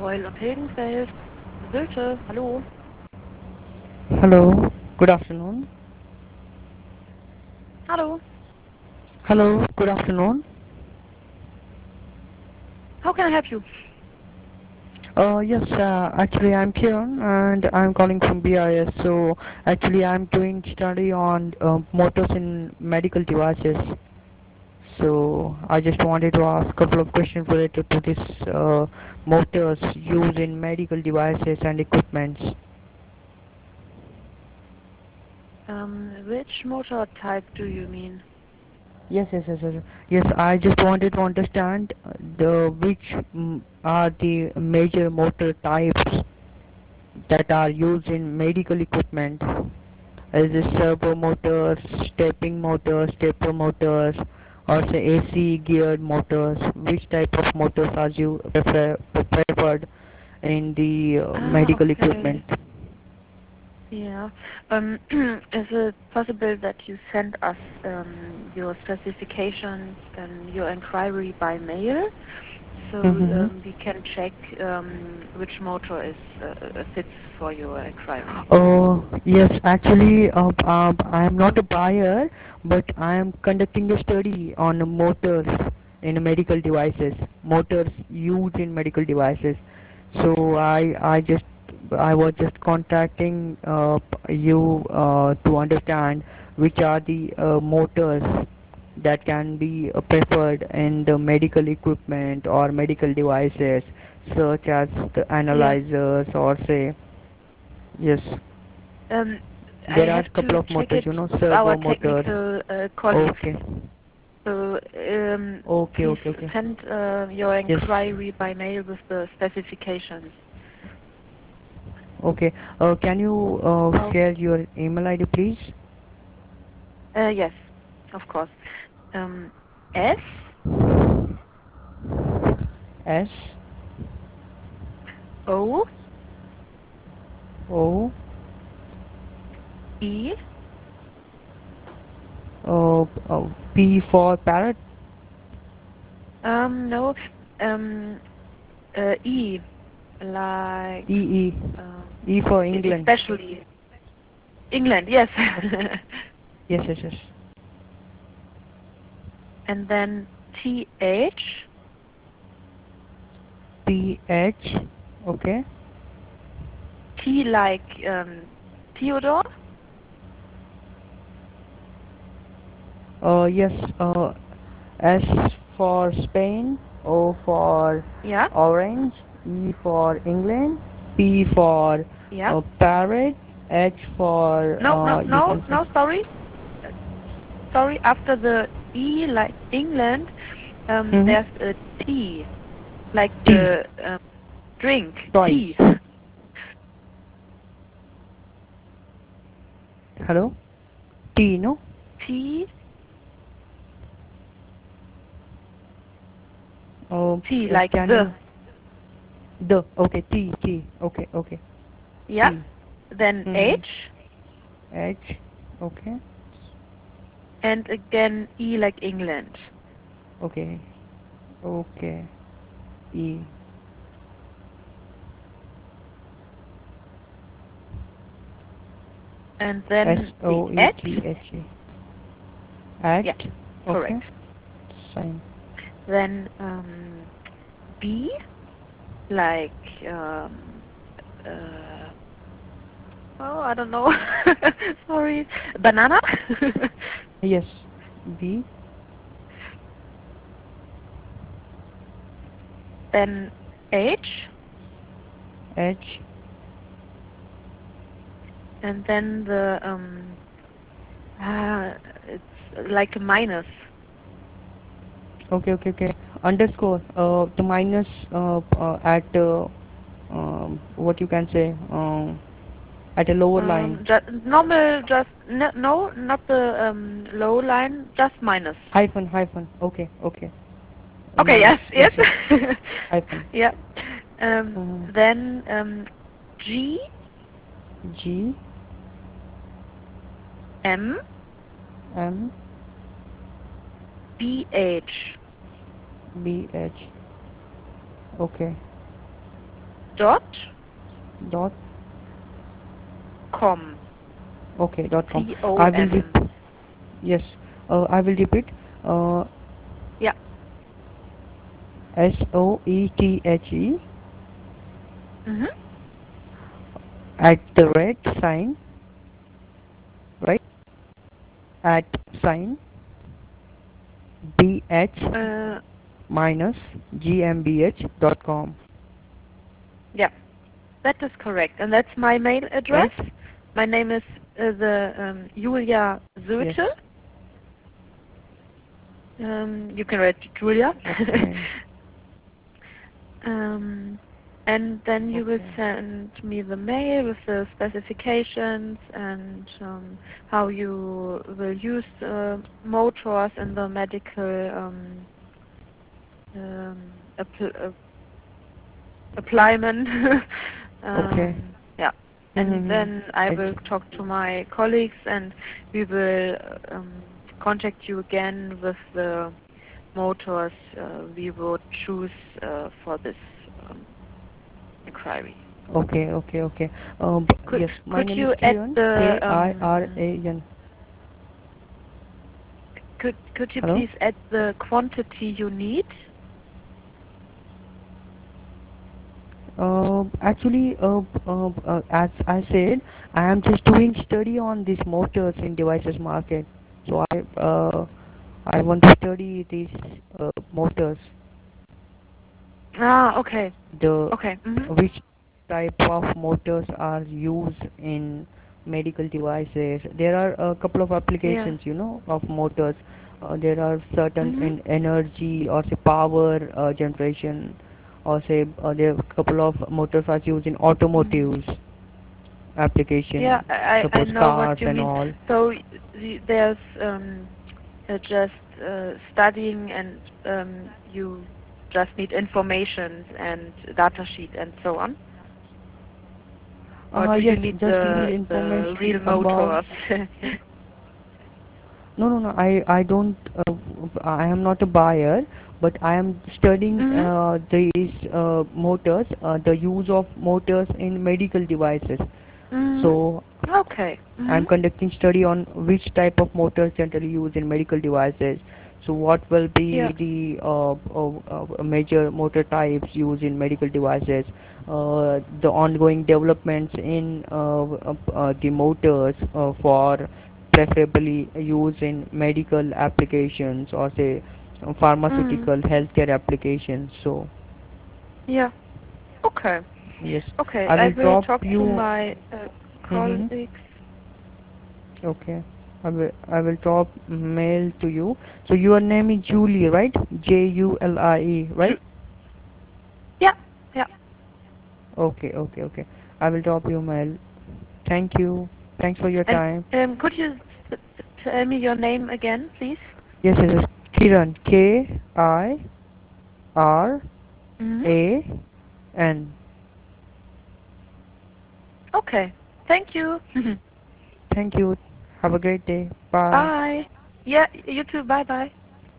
Oil und Hilgenfeld. Sylte, hallo. Hello, good afternoon. Hallo. Hello, good afternoon. How can I help you? Yes, actually I'm Kiran and I'm calling from BIS. So actually I'm doing study on motors in medical devices. So I just wanted to ask a couple of questions related to this motors used in medical devices and equipments. Which motor type do you mean? Yes. Yes, I just wanted to understand the which are the major motor types that are used in medical equipment, as a servo motors, stepping motors, stepper motors, or say AC geared motors. Which type of motors are you preferred in the medical Okay. equipment? Yeah. Is it possible that you send us your specifications and your inquiry by mail so Mm-hmm. we can check which motor is fits for your inquiry? Oh, yes, actually, I am not a buyer, but I am conducting a study on motors in medical devices, motors used in medical devices. So I was just contacting you to understand which are the motors that can be preferred in the medical equipment or medical devices, such as the Yeah. analyzers or say, yes, Um, I there are have a couple to of check motors, it you know, with our servo motors. technical colleagues. Okay, So please okay. send your Yes, inquiry by mail with the specifications. okay. Can you Oh, share your email ID, please? yes, of course. S S O O E P for parrot. no E like E E um, E for England. especially England, yes. Yes. And then TH P H. Okay. T like Theodore. Yes. S for Spain. O for Yeah, orange. E for England. P for yeah. parrot. H for No, no, you no, can say no. Sorry. After the E like England, mm-hmm. there's a T like T. the drink Toys. tea. Hello. T. No. Tea, tea like Can the. you the okay T. Okay. Yeah. T. Then Mm-hmm. H H. Okay. and again E like England. Okay. Okay. E. And S then the O E at. T H E. At. Yeah, Okay. correct. Sign. Then B like um, uh, oh, I don't know. Sorry. Banana. Yes. B. Then H H. and then the it's like a minus. Okay. Underscore. The minus at what you can say at a lower line. Just normal, just no, not the low line, just minus. Hyphen. Okay. Okay, Minus. yes. Hyphen. Yeah. Uh, Then G G M M B H. B H. Okay. dot dot com. okay dot com. I will com. yes. I will repeat. Uh, Yeah. SOETHE Mhm. at the red sign, right? At sign BH Uh, minus GmbH.com, yeah, that is correct, and that's my mail address. right? My name is the Julia Yes. Söte. You can write Julia. Okay. um, and then you will Okay. send me the mail with the specifications and how you will use motors in the medical um, appl- applyment. Okay. Yeah. And Mm-hmm. then I It's will talk to my colleagues and we will contact you again with the motors we would choose for this um, inquiry. okay. Okay. Okay. Could Yes. My could name is you add Kiran. the Kiran. could you Hello. please add the quantity you need? Actually, as I said, I am just doing study on these motors in devices market. So I want to study these motors, Ah, okay. the Okay. Mhm. which type of motors are used in medical devices. There are a couple of Yeah. applications, of motors. There are certain Mhm. in energy or say power generation, or say there are a couple of motors are used in Mhm. automotives Yeah, application, I suppose know what cars you and mean. all. So there's just studying and you just need information and data sheet and so on? Or do you Yes, need just need the real information about. motors? No, no, no. I don't. I am not a buyer, but I am studying Mhm. these motors, the use of motors in medical devices. Mhm. So Okay. I'm Mhm. conducting study on which type of motors generally used in medical devices. So what will Yeah. be the major motor types used in medical devices? The ongoing developments in the motors for preferably used in medical applications or say Mhm. pharmaceutical healthcare applications. So Yeah. Okay. yes, Okay. I I will will drop talk to you. my Mm-hmm. colleagues. Okay. I will drop mail to you. So your name is Julie, right? Julie, right? Yeah. Yeah. Okay, okay, okay. I will drop you mail. Thank you. Thanks for your And time. could you tell me your name again, please? Yes, it is Kiran. Mhm. Kiran. Okay. Thank you. Thank you. Have a great day. Bye. Bye. Yeah, you too. Bye bye.